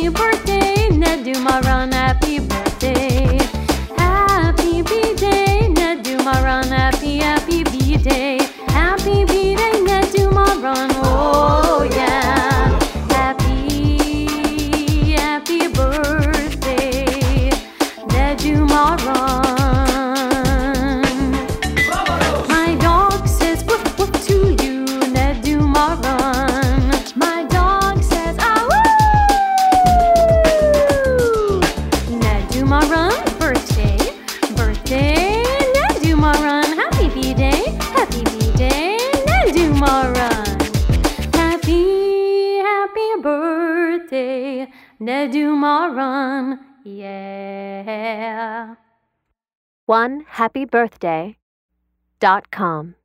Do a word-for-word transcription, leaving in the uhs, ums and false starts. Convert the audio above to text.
happy birthday, Nedumaran, happy birthday. Happy B-Day, Nedumaran, happy, happy B-Day. Happy B-Day, Nedumaran, oh yeah. Happy, happy birthday, Nedumaran. My dog says woof woof to you, Nedumaran. My dog says ah woo. Nedumaran, birthday, birthday, Nedumaran. Happy B-Day, happy B-Day, Nedumaran. Happy, happy birthday, Nedumaran, yeah. one happy birthday dot com